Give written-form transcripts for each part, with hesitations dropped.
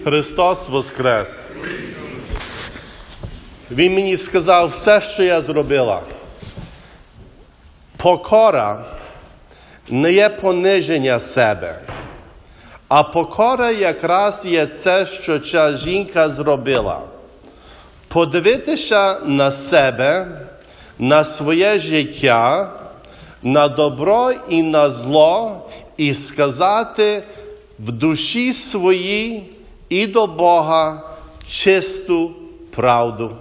Христос воскрес! Він мені сказав все, що я зробила. Покора не є пониження себе, а покора якраз є це, що ця жінка зробила. Подивитися на себе, на своє життя, на добро і на зло, і сказати в душі своїй і до Бога чисту правду.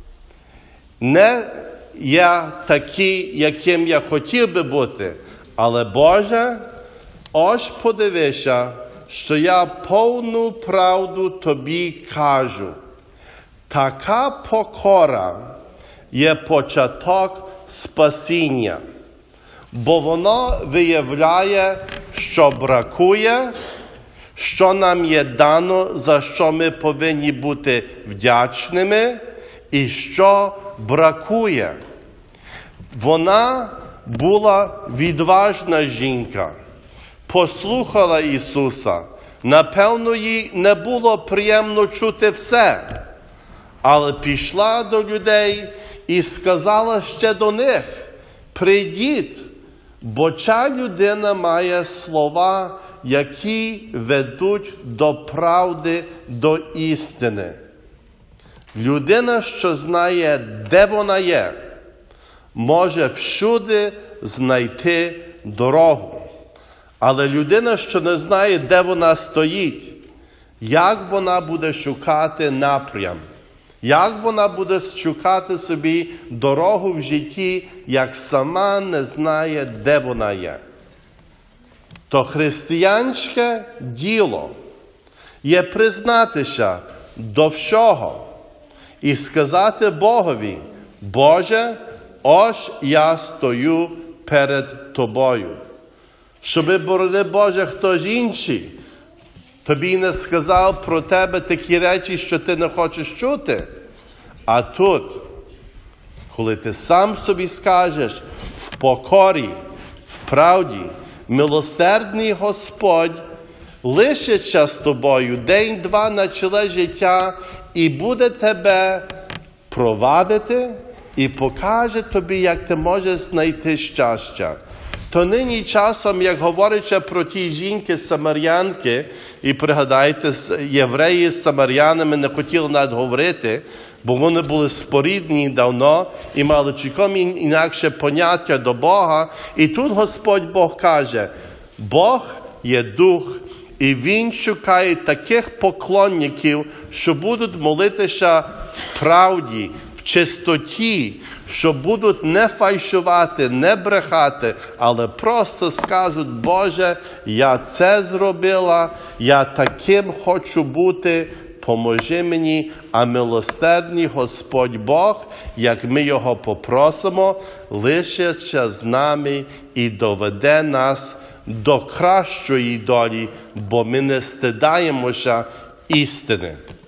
Не я такий, яким я хотів би бути, але Боже, ось подивися, що я повну правду тобі кажу. Така покора є початок спасіння, бо воно виявляє, що бракує, що нам є дано, за що ми повинні бути вдячними, і що бракує. Вона була відважна жінка, послухала Ісуса. Напевно, їй не було приємно чути все, але пішла до людей і сказала ще до них: прийдіть, бо ця людина має слова, які ведуть до правди, до істини. Людина, що знає, де вона є, може всюди знайти дорогу. Але людина, що не знає, де вона стоїть, як вона буде шукати напрям, як вона буде шукати собі дорогу в житті, як сама не знає, де вона є. То християнське діло є признатися до всього і сказати Богові: Боже, ось я стою перед Тобою. Щоби, борони Боже, хтось інший тобі не сказав про тебе такі речі, що ти не хочеш чути. А тут, коли ти сам собі скажеш в покорі, в правді, милосердний Господь лишиться з тобою день-два на чолі життя і буде тебе провадити і покаже тобі, як ти можеш знайти щастя. То нині часом, як говориться про ті жінки-самарянки, і пригадайте, євреї з самарянами не хотіли навіть говорити, бо вони були спорідні давно і мали цілком інакше поняття до Бога. І тут Господь Бог каже: Бог є дух, і Він шукає таких поклонників, що будуть молитися в правді, в чистоті, що будуть не фальшувати, не брехати, але просто скажуть: Боже, я це зробила, я таким хочу бути, поможи мені. А милосердний Господь Бог, як ми Його попросимо, лишиться з нами і доведе нас до кращої долі, бо ми не стидаємося істини.